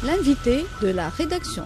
l'invité de la rédaction.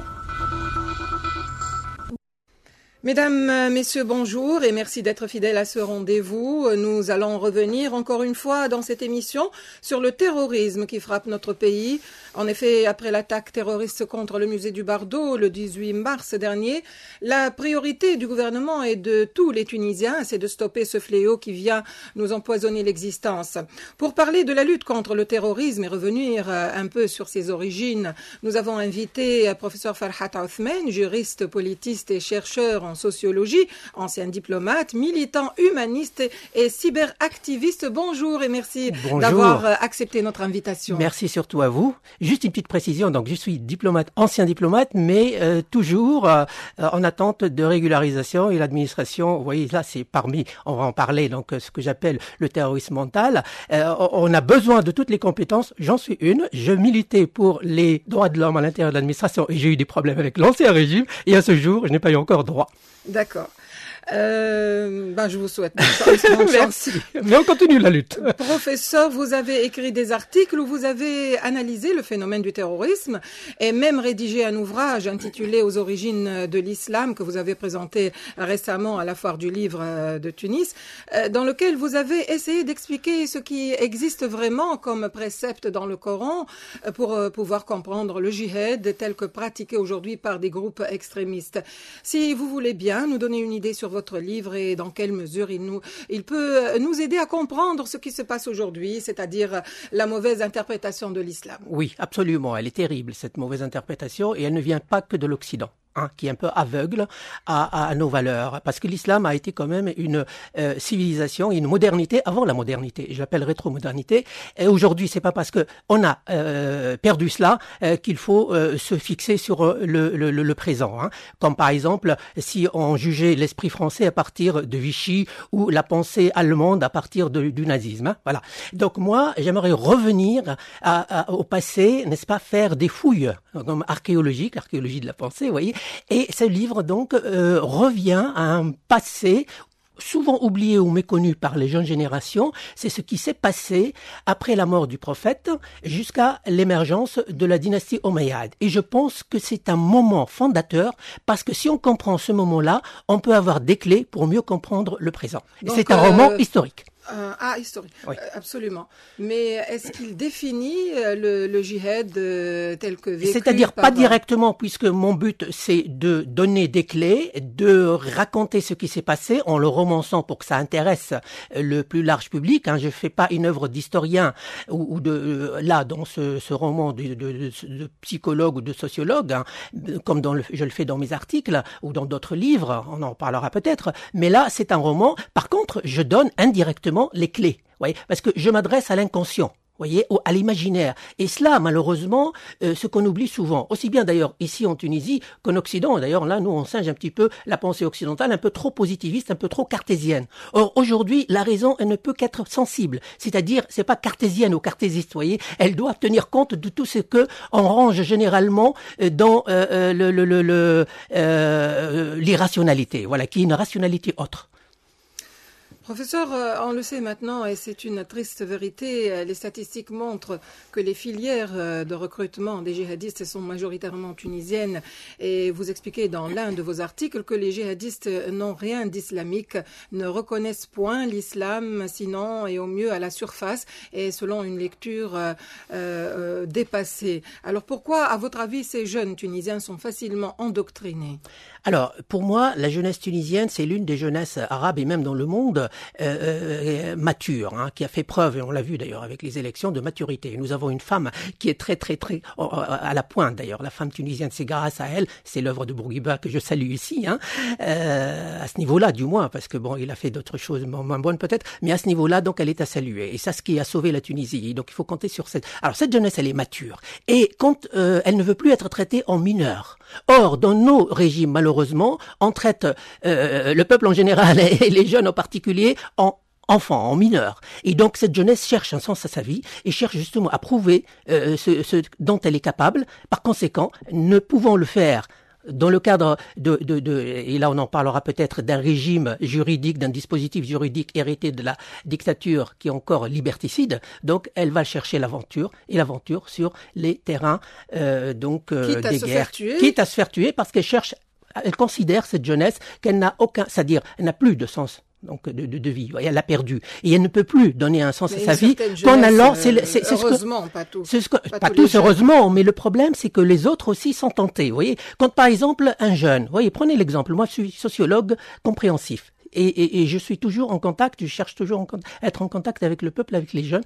Mesdames, Messieurs, bonjour et merci d'être fidèles à ce rendez-vous. Nous allons revenir encore une fois dans cette émission sur le terrorisme qui frappe notre pays. En effet, après l'attaque terroriste contre le musée du Bardo le 18 mars dernier, la priorité du gouvernement et de tous les Tunisiens, c'est de stopper ce fléau qui vient nous empoisonner l'existence. Pour parler de la lutte contre le terrorisme et revenir un peu sur ses origines, nous avons invité professeur Farhat Othman, juriste, politiste et chercheur en sociologie, ancien diplomate, militant humaniste et cyberactiviste. Bonjour et merci d'avoir accepté notre invitation. Merci surtout à vous. Juste une petite précision, donc je suis diplomate, ancien diplomate, mais toujours en attente de régularisation et l'administration, vous voyez, là c'est parmi, on va en parler, donc ce que j'appelle le terrorisme mental. On a besoin de toutes les compétences, j'en suis une. Je militais pour les droits de l'homme à l'intérieur de l'administration et j'ai eu des problèmes avec l'ancien régime et à ce jour, je n'ai pas eu encore droit. D'accord. Je vous souhaite bonne chance. Mais on continue la lutte. Professeur, vous avez écrit des articles où vous avez analysé le phénomène du terrorisme et même rédigé un ouvrage intitulé Aux origines de l'islam que vous avez présenté récemment à la foire du livre de Tunis, dans lequel vous avez essayé d'expliquer ce qui existe vraiment comme précepte dans le Coran pour pouvoir comprendre le djihad tel que pratiqué aujourd'hui par des groupes extrémistes. Si vous voulez bien nous donner une idée sur votre livre et dans quelle mesure il peut nous aider à comprendre ce qui se passe aujourd'hui, c'est-à-dire la mauvaise interprétation de l'islam. Oui, absolument. Elle est terrible, cette mauvaise interprétation, et elle ne vient pas que de l'Occident. Qui est un peu aveugle à nos valeurs, parce que l'islam a été quand même une civilisation, une modernité avant la modernité. Je l'appelle rétro-modernité. Et aujourd'hui, c'est pas parce que on a perdu cela qu'il faut se fixer sur le présent. Comme par exemple, si on jugeait l'esprit français à partir de Vichy ou la pensée allemande à partir du nazisme. Voilà. Donc moi, j'aimerais revenir au passé, n'est-ce pas, faire des fouilles comme archéologiques, l'archéologie de la pensée, vous voyez. Et ce livre, donc, revient à un passé souvent oublié ou méconnu par les jeunes générations. C'est ce qui s'est passé après la mort du prophète jusqu'à l'émergence de la dynastie Omeyyade. Et je pense que c'est un moment fondateur parce que si on comprend ce moment-là, on peut avoir des clés pour mieux comprendre le présent. Donc, c'est un roman historique. Historique, oui. Absolument. Mais est-ce qu'il définit le djihad tel que vécu? C'est-à-dire pas directement, puisque mon but c'est de donner des clés, de raconter ce qui s'est passé en le romançant pour que ça intéresse le plus large public. Je fais pas une œuvre d'historien ou de là dans ce roman de psychologue ou de sociologue, comme je le fais dans mes articles ou dans d'autres livres. On en parlera peut-être. Mais là c'est un roman. Par contre, je donne indirectement les clés, voyez, parce que je m'adresse à l'inconscient, voyez, à l'imaginaire. Et cela, malheureusement, ce qu'on oublie souvent, aussi bien d'ailleurs ici en Tunisie qu'en Occident. D'ailleurs, là, nous, on singe un petit peu la pensée occidentale, un peu trop positiviste, un peu trop cartésienne. Or, aujourd'hui, la raison, elle ne peut qu'être sensible. C'est-à-dire, c'est pas cartésienne ou cartésiste, voyez. Elle doit tenir compte de tout ce que on range généralement dans l'irrationalité, voilà, qui est une rationalité autre. Professeur, on le sait maintenant et c'est une triste vérité, les statistiques montrent que les filières de recrutement des djihadistes sont majoritairement tunisiennes et vous expliquez dans l'un de vos articles que les djihadistes n'ont rien d'islamique, ne reconnaissent point l'islam sinon et au mieux à la surface et selon une lecture dépassée. Alors pourquoi, à votre avis, ces jeunes Tunisiens sont facilement endoctrinés? Alors, pour moi, la jeunesse tunisienne, c'est l'une des jeunesses arabes et même dans le monde mature, qui a fait preuve, et on l'a vu d'ailleurs avec les élections, de maturité. Nous avons une femme qui est très à la pointe d'ailleurs. La femme tunisienne, c'est grâce à elle, c'est l'œuvre de Bourguiba que je salue ici, à ce niveau-là du moins, parce que bon, il a fait d'autres choses moins bonnes peut-être, mais à ce niveau-là, donc elle est à saluer. Et ça, ce qui a sauvé la Tunisie. Donc il faut compter sur cette. Alors cette jeunesse, elle est mature, et quand elle ne veut plus être traitée en mineure. Or, dans nos régimes, malheureusement, on traite le peuple en général et les jeunes en particulier en enfants, en mineurs. Et donc, cette jeunesse cherche un sens à sa vie et cherche justement à prouver ce dont elle est capable. Par conséquent, ne pouvant le faire dans le cadre et là on en parlera peut-être d'un régime juridique, d'un dispositif juridique hérité de la dictature qui est encore liberticide, donc elle va chercher l'aventure, et l'aventure sur les terrains des guerres, quitte à se faire tuer parce qu'elle cherche, elle considère cette jeunesse qu'elle n'a aucun, c'est-à-dire elle n'a plus de sens. Donc de vie, elle l'a perdu et elle ne peut plus donner un sens à sa vie qu'en allant. Heureusement, pas tous. Pas tous, heureusement, mais le problème c'est que les autres aussi sont tentés. Vous voyez, quand par exemple un jeune, vous voyez, prenez l'exemple. Moi, je suis sociologue compréhensif. Et je suis toujours en contact, je cherche toujours à être en contact avec le peuple, avec les jeunes,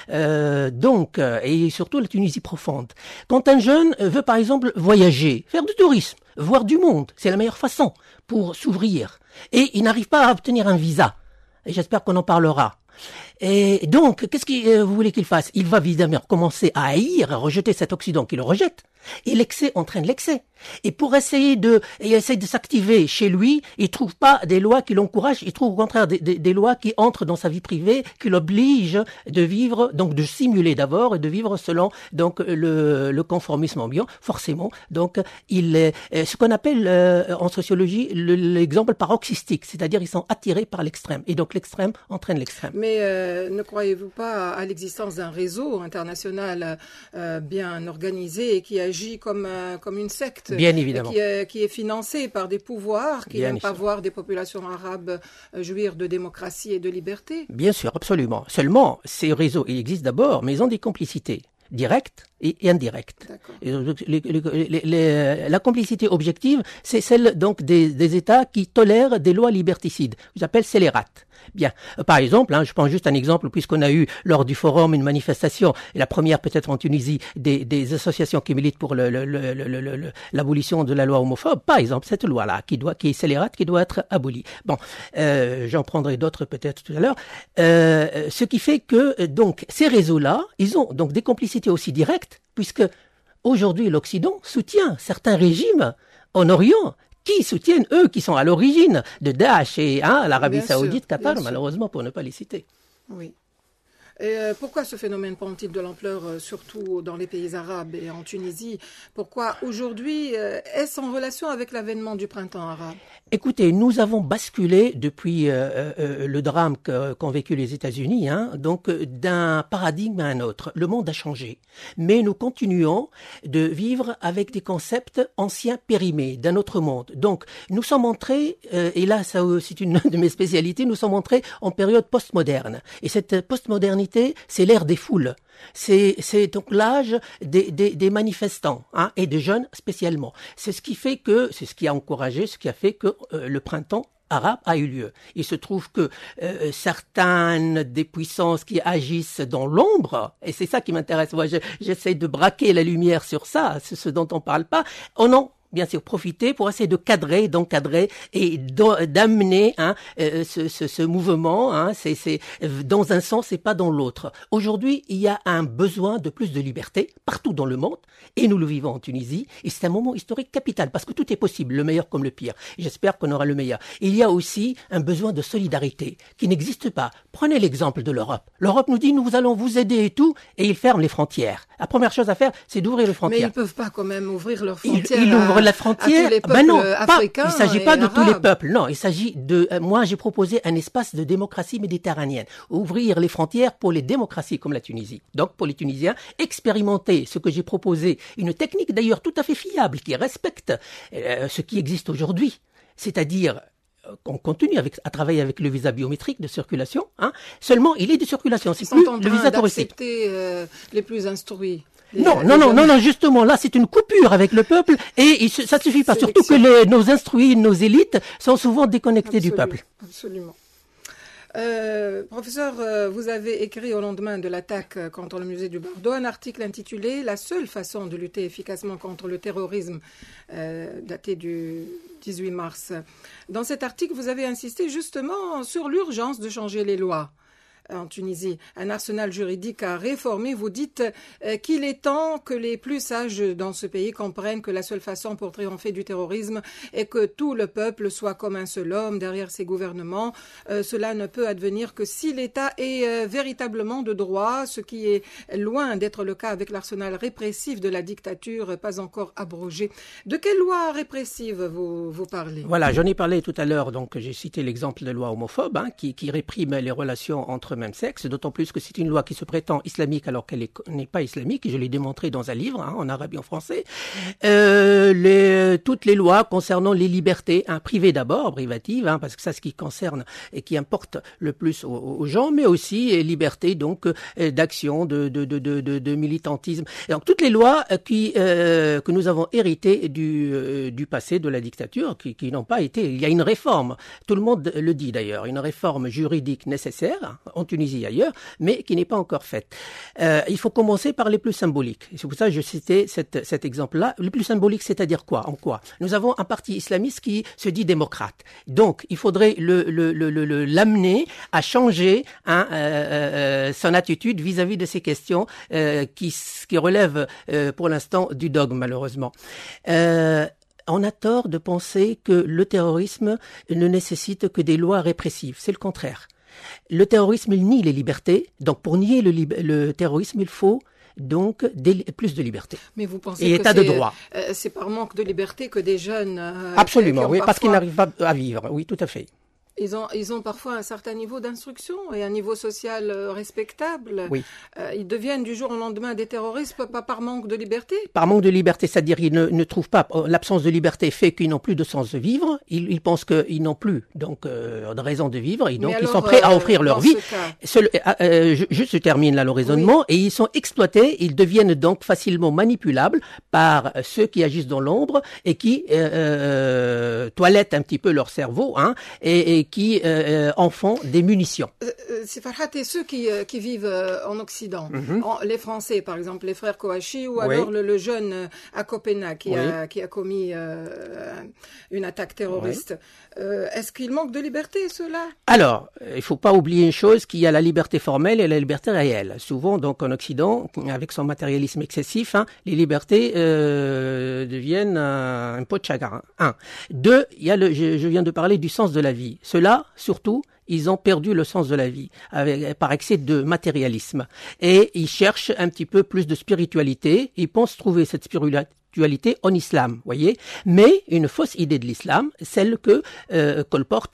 et surtout la Tunisie profonde. Quand un jeune veut par exemple voyager, faire du tourisme, voir du monde, c'est la meilleure façon pour s'ouvrir. Et il n'arrive pas à obtenir un visa. Et j'espère qu'on en parlera. Et donc, qu'est-ce que vous voulez qu'il fasse? Il va évidemment commencer à haïr, à rejeter cet Occident qui le rejette. Et l'excès entraîne l'excès. Et pour essayer de s'activer chez lui, il trouve pas des lois qui l'encouragent, il trouve au contraire des lois qui entrent dans sa vie privée, qui l'obligent de vivre, donc de simuler d'abord et de vivre selon donc le conformisme ambiant, forcément. Donc il est ce qu'on appelle en sociologie l'exemple paroxystique, c'est-à-dire ils sont attirés par l'extrême et donc l'extrême entraîne l'extrême. Mais ne croyez-vous pas à l'existence d'un réseau international bien organisé et qui agit comme une secte? Bien évidemment. Qui est financé par des pouvoirs qui n'aiment pas voir des populations arabes jouir de démocratie et de liberté. Bien sûr, absolument. Seulement, ces réseaux, ils existent d'abord, mais ils ont des complicités directes et indirectes. La complicité objective, c'est celle donc des États qui tolèrent des lois liberticides. Je appelle scélérates. Bien. Par exemple, je prends juste un exemple, puisqu'on a eu lors du forum une manifestation, et la première peut-être en Tunisie, des associations qui militent pour l'abolition de la loi homophobe. Par exemple, cette loi-là, qui est scélérate, qui doit être abolie. Bon, j'en prendrai d'autres peut-être tout à l'heure. Ce qui fait que donc ces réseaux-là, ils ont donc des complicités aussi directes, puisque aujourd'hui l'Occident soutient certains régimes en Orient qui soutiennent, eux, qui sont à l'origine de Daesh et l'Arabie Saoudite, Qatar, malheureusement, pour ne pas les citer. Oui. Et pourquoi ce phénomène prend-il de l'ampleur, surtout dans les pays arabes et en Tunisie? Pourquoi aujourd'hui est-ce en relation avec l'avènement du printemps arabe? Écoutez, nous avons basculé depuis le drame qu'ont vécu les États-Unis, donc d'un paradigme à un autre. Le monde a changé, mais nous continuons de vivre avec des concepts anciens périmés d'un autre monde. Donc, nous sommes entrés, et là, ça c'est une de mes spécialités, nous sommes entrés en période postmoderne. Et cette postmodernité, c'est l'ère des foules. C'est donc l'âge des manifestants, et des jeunes spécialement. C'est ce qui a encouragé, ce qui a fait que le printemps arabe a eu lieu. Il se trouve que certaines des puissances qui agissent dans l'ombre, et c'est ça qui m'intéresse, moi j'essaie de braquer la lumière sur ça, c'est ce dont on parle pas, bien sûr, profiter pour essayer d'encadrer et d'amener ce mouvement. C'est dans un sens et pas dans l'autre. Aujourd'hui, il y a un besoin de plus de liberté partout dans le monde, et nous le vivons en Tunisie. Et c'est un moment historique capital parce que tout est possible, le meilleur comme le pire. Et j'espère qu'on aura le meilleur. Il y a aussi un besoin de solidarité qui n'existe pas. Prenez l'exemple de l'Europe. L'Europe nous dit nous allons vous aider et tout, et ils ferment les frontières. La première chose à faire, c'est d'ouvrir les frontières. Mais ils peuvent pas quand même ouvrir leurs frontières. Ils ouvrent la frontière. Africains. Il s'agit pas de tous les peuples. Non, il s'agit de. Moi, j'ai proposé un espace de démocratie méditerranéenne. Ouvrir les frontières pour les démocraties comme la Tunisie. Donc, pour les Tunisiens, expérimenter ce que j'ai proposé, une technique d'ailleurs tout à fait fiable qui respecte ce qui existe aujourd'hui, c'est-à-dire qu'on continue à travailler avec le visa biométrique de circulation. Seulement, il est de circulation. C'est plus le visa touristique. Les plus instruits. Non, justement, là, c'est une coupure avec le peuple et ça ne suffit pas. Surtout que nos instruits, nos élites sont souvent déconnectés du peuple. Absolument. Professeur, vous avez écrit au lendemain de l'attaque contre le musée du Bardo un article intitulé « La seule façon de lutter efficacement contre le terrorisme », daté du 18 mars. Dans cet article, vous avez insisté justement sur l'urgence de changer les lois. en Tunisie, un arsenal juridique à réformer. Vous dites qu'il est temps que les plus sages dans ce pays comprennent que la seule façon pour triompher du terrorisme est que tout le peuple soit comme un seul homme derrière ses gouvernements. Cela ne peut advenir que si l'État est véritablement de droit, ce qui est loin d'être le cas avec l'arsenal répressif de la dictature, pas encore abrogé. De quelle loi répressive vous parlez? Voilà, j'en ai parlé tout à l'heure, donc j'ai cité l'exemple de loi homophobe qui réprime les relations entre même sexe, d'autant plus que c'est une loi qui se prétend islamique alors qu'elle n'est pas islamique, et je l'ai démontré dans un livre, en arabe et en français. Toutes les lois concernant les libertés, privées d'abord, privatives, parce que ça, ce qui concerne et qui importe le plus aux gens, mais aussi liberté donc d'action, de militantisme. Et donc toutes les lois que nous avons héritées du passé de la dictature, qui n'ont pas été. Il y a une réforme, tout le monde le dit d'ailleurs, une réforme juridique nécessaire en Tunisie et ailleurs, mais qui n'est pas encore faite. Il faut commencer par les plus symboliques. C'est pour ça que je citais cet exemple-là. Le plus symbolique, c'est-à-dire quoi? En quoi? Nous avons un parti islamiste qui se dit démocrate. Donc, il faudrait l'amener à changer son attitude vis-à-vis de ces questions qui relèvent pour l'instant du dogme, malheureusement. On a tort de penser que le terrorisme ne nécessite que des lois répressives. C'est le contraire. Le terrorisme, il nie les libertés. Donc, pour nier le terrorisme, il faut donc plus de liberté. Mais vous pensez et que état de droit. C'est par manque de liberté que des jeunes... Absolument, oui, parce qu'ils n'arrivent pas à vivre. Oui, tout à fait. Ils ont parfois un certain niveau d'instruction et un niveau social respectable. Oui. Ils deviennent du jour au lendemain des terroristes, pas par manque de liberté. Par manque de liberté, c'est-à-dire ils ne trouvent pas, l'absence de liberté fait qu'ils n'ont plus de sens de vivre, ils pensent qu'ils n'ont plus donc de raison de vivre, et donc ils sont prêts à offrir leur vie. Je termine là le raisonnement, oui. Et ils sont exploités, ils deviennent donc facilement manipulables par ceux qui agissent dans l'ombre et qui toilettent un petit peu leur cerveau, et qui en font des munitions. C'est Farhat, et ceux qui vivent en Occident, les Français par exemple, les frères Kouachi, ou alors le jeune à Copenhague qui a commis une attaque terroriste. Est-ce qu'il manque de liberté, ceux-là? Alors, il ne faut pas oublier une chose, qu'il y a la liberté formelle et la liberté réelle. Souvent, donc en Occident, avec son matérialisme excessif, les libertés deviennent un pot de chagrin. 1. 2, il y a je viens de parler du sens de la vie. Ceux-là, surtout, ils ont perdu le sens de la vie par excès de matérialisme. Et ils cherchent un petit peu plus de spiritualité. Ils pensent trouver cette spiritualité en islam, voyez, mais une fausse idée de l'islam, celle que colportent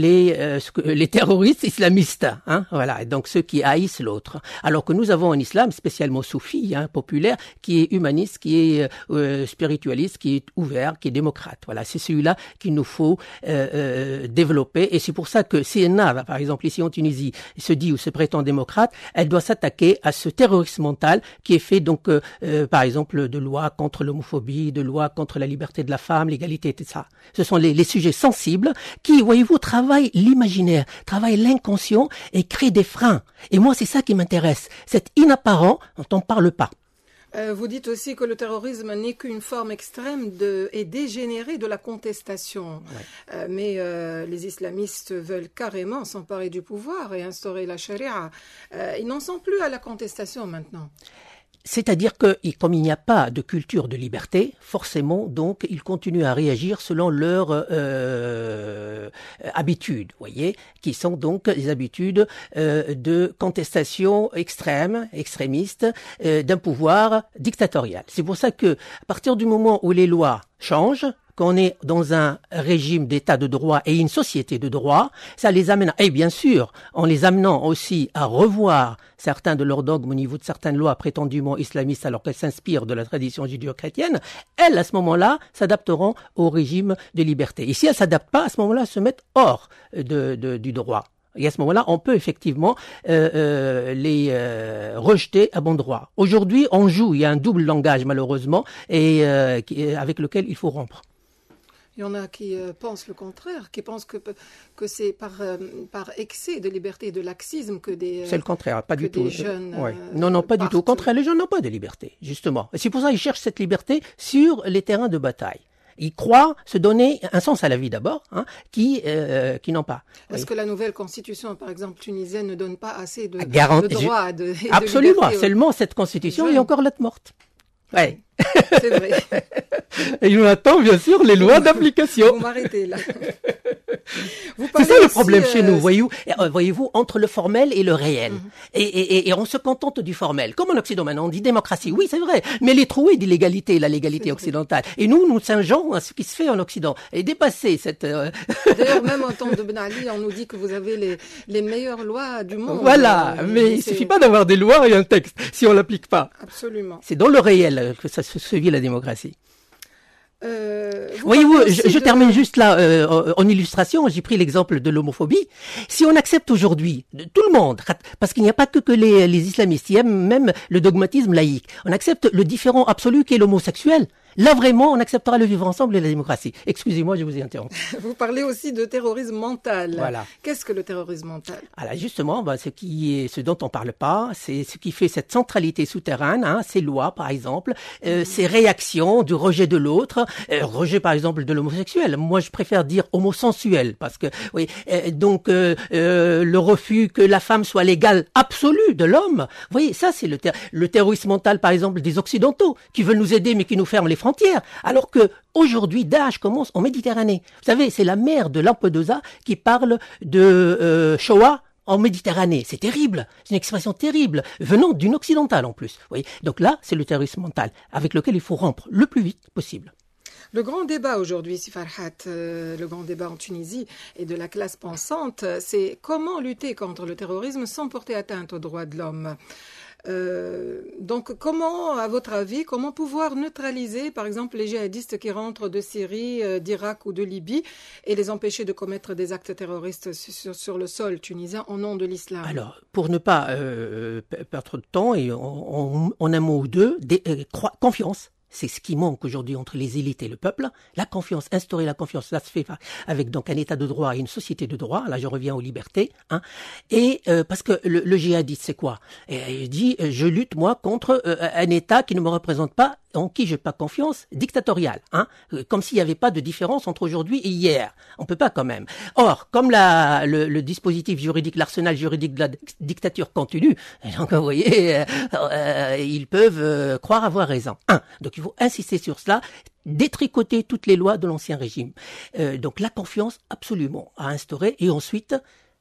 les terroristes islamistes, voilà, et donc ceux qui haïssent l'autre. Alors que nous avons un islam spécialement soufi, populaire, qui est humaniste, qui est spiritualiste, qui est ouvert, qui est démocrate. Voilà, c'est celui-là qu'il nous faut développer, et c'est pour ça que CNA, par exemple ici en Tunisie, se dit ou se prétend démocrate, elle doit s'attaquer à ce terrorisme mental qui est fait donc par exemple de lois contre l'homophobie, de lois contre la liberté de la femme, l'égalité, tout ça. Ce sont les sujets sensibles qui, voyez-vous, travaillent l'imaginaire, travaillent l'inconscient et créent des freins. Et moi, c'est ça qui m'intéresse. C'est inapparent dont on ne parle pas. Vous dites aussi que le terrorisme n'est qu'une forme extrême et dégénérée de la contestation. Ouais. Mais les islamistes veulent carrément s'emparer du pouvoir et instaurer la charia. Ils n'en sont plus à la contestation maintenant. C'est-à-dire que, comme il n'y a pas de culture de liberté, forcément, donc, ils continuent à réagir selon leurs habitudes, voyez, qui sont donc des habitudes de contestation extrémiste, d'un pouvoir dictatorial. C'est pour ça que, à partir du moment où les lois changent, qu'on est dans un régime d'état de droit et une société de droit, ça les amène, et bien sûr, en les amenant aussi à revoir certains de leurs dogmes au niveau de certaines lois prétendument islamistes alors qu'elles s'inspirent de la tradition judéo-chrétienne, elles, à ce moment-là, s'adapteront au régime de liberté. Et si elles ne s'adaptent pas, à ce moment-là, elles se mettent hors du droit. Et à ce moment-là, on peut effectivement les rejeter à bon droit. Aujourd'hui, on joue, il y a un double langage malheureusement, et avec lequel il faut rompre. Il y en a qui pensent le contraire, qui pensent que c'est par excès de liberté et de laxisme que des c'est le contraire, pas du tout. Jeunes, non, pas du tout. Au contraire, les jeunes n'ont pas de liberté, justement. Et c'est pour ça qu'ils cherchent cette liberté sur les terrains de bataille. Ils croient se donner un sens à la vie d'abord, qui n'ont pas. Est-ce que la nouvelle constitution, par exemple tunisienne, ne donne pas assez de droits et de Absolument. liberté, Seulement cette constitution est encore lettre morte. Ouais. C'est vrai. Et nous attend bien sûr les lois d'application. Vous m'arrêtez là. C'est ça le problème chez nous, voyez-vous, entre le formel et le réel. Et on se contente du formel. Comme en Occident maintenant, on dit démocratie. Oui, c'est vrai, mais elle est trouée d'illégalité, la légalité occidentale. Et nous singeons à ce qui se fait en Occident. Et dépasser cette... D'ailleurs, même en temps de Ben Ali, on nous dit que vous avez les meilleures lois du monde. Voilà, mais il suffit pas d'avoir des lois et un texte, si on l'applique pas. Absolument. C'est dans le réel que ça se vit la démocratie. Voyez-vous, je termine juste là, en illustration, j'ai pris l'exemple de l'homophobie. Si on accepte aujourd'hui, tout le monde, parce qu'il n'y a pas que les islamistes, il y a même le dogmatisme laïque, on accepte le différent absolu qui est l'homosexuel. Là, vraiment, on acceptera le vivre ensemble et la démocratie. Excusez-moi, je vous ai interrompu. Vous parlez aussi de terrorisme mental. Voilà. Qu'est-ce que le terrorisme mental? Alors justement, ce dont on parle pas, c'est ce qui fait cette centralité souterraine, ces lois, par exemple, ces réactions du rejet de l'autre, rejet, par exemple, de l'homosexuel. Moi, je préfère dire homosensuel, parce que, le refus que la femme soit l'égale absolue de l'homme. Vous voyez, ça, c'est le terrorisme mental, par exemple, des Occidentaux, qui veulent nous aider, mais qui nous ferment les frontières, alors que aujourd'hui Daesh commence en Méditerranée. Vous savez, c'est la mer de Lampedusa qui parle de Shoah en Méditerranée. C'est terrible, c'est une expression terrible, venant d'une occidentale en plus. Vous voyez, donc là, c'est le terrorisme mental, avec lequel il faut rompre le plus vite possible. Le grand débat aujourd'hui, Si Farhat, le grand débat en Tunisie et de la classe pensante, c'est comment lutter contre le terrorisme sans porter atteinte aux droits de l'homme. Donc, comment, à votre avis, comment pouvoir neutraliser, par exemple, les djihadistes qui rentrent de Syrie, d'Irak ou de Libye et les empêcher de commettre des actes terroristes sur le sol tunisien au nom de l'islam? Alors, pour ne pas perdre de temps et en un mot ou deux, confiance. C'est ce qui manque aujourd'hui entre les élites et le peuple. La confiance, instaurer la confiance, ça se fait avec donc un état de droit et une société de droit. Là, je reviens aux libertés. Et parce que le djihadiste, c'est quoi? Il dit, je lutte moi contre un état qui ne me représente pas, en qui j'ai pas confiance, dictatorial. Comme s'il n'y avait pas de différence entre aujourd'hui et hier. On peut pas quand même. Or, comme le dispositif juridique, l'arsenal juridique de la dictature continue, donc vous voyez, ils peuvent croire avoir raison. Donc il faut insister sur cela, détricoter toutes les lois de l'ancien régime. Donc la confiance absolument à instaurer et ensuite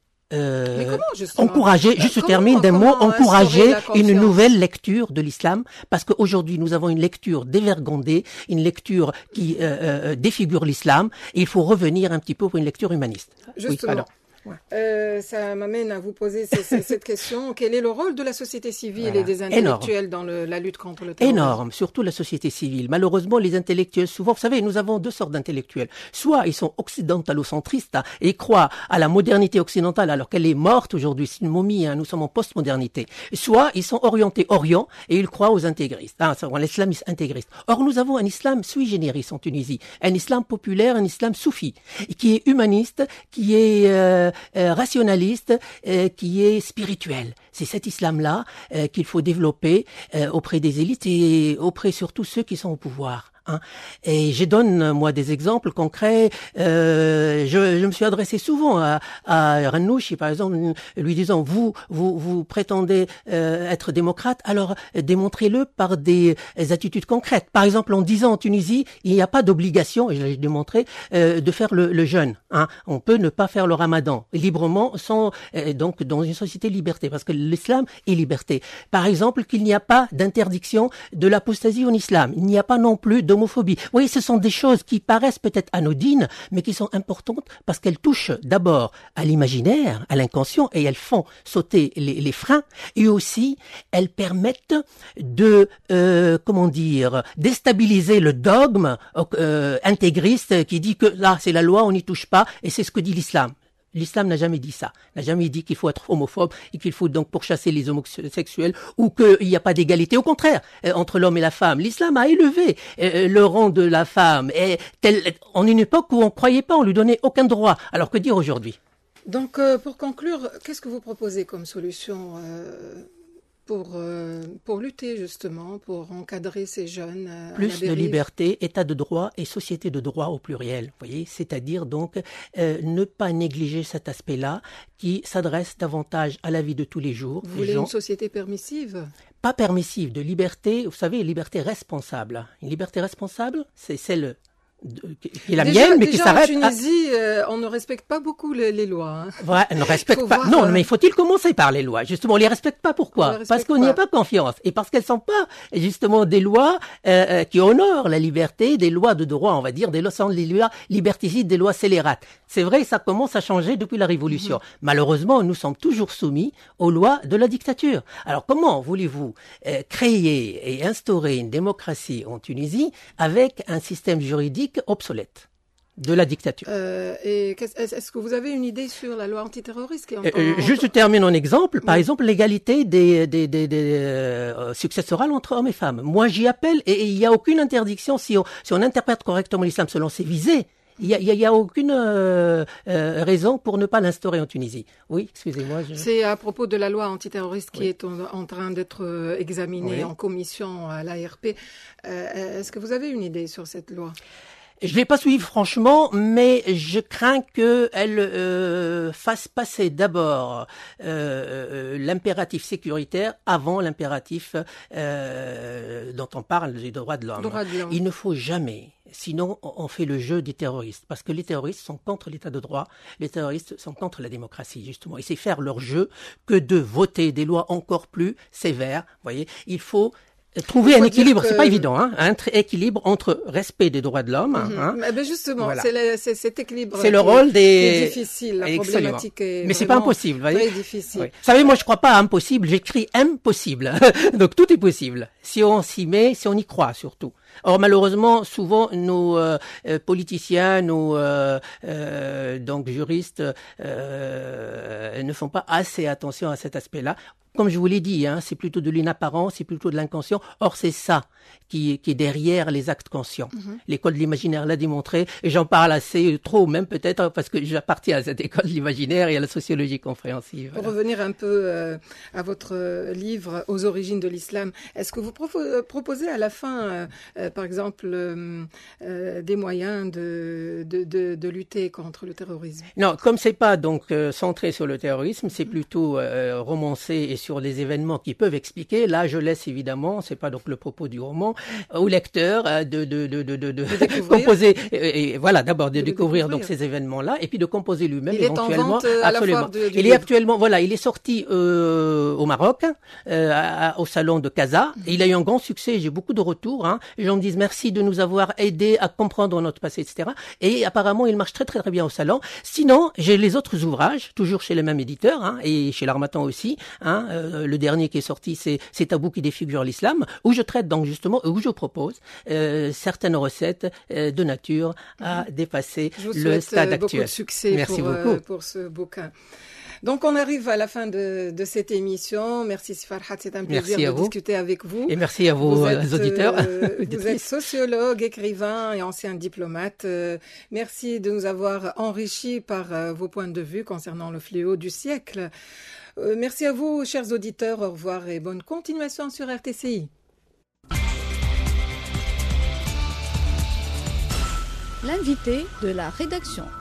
encourager, je termine d'un mot, encourager une nouvelle lecture de l'islam, parce qu'aujourd'hui nous avons une lecture dévergondée, une lecture qui défigure l'islam, et il faut revenir un petit peu pour une lecture humaniste. Justement. Oui, ça m'amène à vous poser cette question. Quel est le rôle de la société civile et des intellectuels dans la lutte contre le terrorisme? Énorme, surtout la société civile. Malheureusement, les intellectuels, souvent, vous savez, nous avons deux sortes d'intellectuels. Soit ils sont occidentalocentristes et croient à la modernité occidentale alors qu'elle est morte aujourd'hui, c'est une momie, nous sommes en post-modernité. Soit ils sont orientés Orient et ils croient aux intégristes, l'islam intégriste. Or, nous avons un islam sui generis en Tunisie, un islam populaire, un islam soufi, qui est humaniste, qui est rationaliste, qui est spirituel. C'est cet islam-là qu'il faut développer auprès des élites et auprès surtout ceux qui sont au pouvoir. Et je donne moi des exemples concrets. Je me suis adressé souvent à Ranouchi, par exemple, lui disant vous prétendez être démocrate, alors démontrez-le par des attitudes concrètes. Par exemple, en disant en Tunisie, il n'y a pas d'obligation, et je l'ai démontré, de faire le jeûne. On peut ne pas faire le Ramadan librement, sans donc dans une société de liberté, parce que l'islam est liberté. Par exemple, qu'il n'y a pas d'interdiction de l'apostasie en islam. Il n'y a pas non plus d'homophobie. Oui, ce sont des choses qui paraissent peut-être anodines, mais qui sont importantes parce qu'elles touchent d'abord à l'imaginaire, à l'inconscient, et elles font sauter les freins, et aussi elles permettent de déstabiliser le dogme intégriste qui dit que là c'est la loi, on n'y touche pas, et c'est ce que dit l'islam. L'islam n'a jamais dit ça, n'a jamais dit qu'il faut être homophobe et qu'il faut donc pourchasser les homosexuels ou qu'il n'y a pas d'égalité. Au contraire, entre l'homme et la femme, l'islam a élevé le rang de la femme en une époque où on ne croyait pas, on lui donnait aucun droit. Alors que dire aujourd'hui? Donc, pour conclure, qu'est-ce que vous proposez comme solution pour lutter justement, pour encadrer ces jeunes plus de liberté, état de droit et société de droit au pluriel. Vous voyez, c'est-à-dire donc ne pas négliger cet aspect-là qui s'adresse davantage à la vie de tous les jours. Vous voulez une société permissive ? Pas permissive, de liberté, vous savez, liberté responsable. Une liberté responsable, c'est celle qui est la mienne, mais qui s'arrête. En Tunisie, on ne respecte pas beaucoup les lois. Hein. Ouais, on ne respecte pas. Non, mais faut-il commencer par les lois? Justement, on les respecte pas. Pourquoi? Parce qu'on n'y a pas confiance et parce qu'elles sont pas justement des lois qui honorent la liberté, des lois de droit, on va dire, des lois liberticides, des lois scélérates. C'est vrai, ça commence à changer depuis la Révolution. Malheureusement, nous sommes toujours soumis aux lois de la dictature. Alors, comment voulez-vous créer et instaurer une démocratie en Tunisie avec un système juridique obsolète de la dictature? Est-ce que vous avez une idée sur la loi antiterroriste Juste je termine en exemple. Par exemple, l'égalité des successorales entre hommes et femmes. Moi, j'y appelle et il n'y a aucune interdiction si on interprète correctement l'islam selon ses visées. Il y a aucune raison pour ne pas l'instaurer en Tunisie. Oui, excusez-moi. C'est à propos de la loi antiterroriste qui est en train d'être examinée en commission à l'ARP. Est-ce que vous avez une idée sur cette loi ? Je l'ai pas suivi franchement, mais je crains qu'elle fasse passer d'abord l'impératif sécuritaire avant l'impératif dont on parle des droits de l'homme. Il ne faut jamais, sinon on fait le jeu des terroristes, parce que les terroristes sont contre l'état de droit, les terroristes sont contre la démocratie justement, et c'est faire leur jeu que de voter des lois encore plus sévères. Vous voyez, il faut trouver un équilibre, c'est pas évident, hein, un équilibre entre respect des droits de l'homme. Mais justement, voilà. C'est cet équilibre. C'est le rôle qui est difficile, la problématique est mais c'est pas impossible, vous voyez. Très difficile. Oui. Vous savez, moi je crois pas à impossible, j'écris impossible. Donc tout est possible si on s'y met, si on y croit surtout. Or malheureusement, souvent nos politiciens, nos donc juristes ne font pas assez attention à cet aspect-là. Comme je vous l'ai dit, hein, c'est plutôt de l'inapparent, c'est plutôt de l'inconscient. Or, c'est ça qui est derrière les actes conscients. L'école de l'imaginaire l'a démontré, et j'en parle assez trop même peut-être parce que j'appartiens à cette école de l'imaginaire et à la sociologie compréhensive. Pour revenir un peu à votre livre « Aux origines de l'islam », est-ce que vous proposez à la fin, par exemple, des moyens de lutter contre le terrorisme? Non, comme c'est pas donc centré sur le terrorisme, c'est plutôt romancé et sur des événements qui peuvent expliquer. Là, je laisse évidemment, c'est pas donc le propos du roman, au lecteur de composer, et voilà, d'abord de découvrir donc ces événements-là, et puis de composer lui-même éventuellement. Absolument. Il est actuellement, voilà, il est sorti au Maroc, au salon de Casa, et il a eu un grand succès. J'ai beaucoup de retours. Hein. Les gens me disent merci de nous avoir aidés à comprendre notre passé, etc. Et apparemment, il marche très très très bien au salon. Sinon, j'ai les autres ouvrages, toujours chez les mêmes éditeurs, hein, et chez l'Harmattan aussi. Hein, le dernier qui est sorti, c'est Tabou qui défigure l'islam, où je traite donc justement, où je propose certaines recettes de nature à dépasser le stade actuel. Je vous souhaite beaucoup de succès. Merci pour ce bouquin. Donc, on arrive à la fin de cette émission. Merci Farhat, c'est un plaisir de discuter avec vous. Et merci à vos auditeurs. Vous êtes sociologue, écrivain et ancien diplomate. Merci de nous avoir enrichis par vos points de vue concernant le fléau du siècle. Merci à vous, chers auditeurs. Au revoir et bonne continuation sur RTCI. L'invité de la rédaction.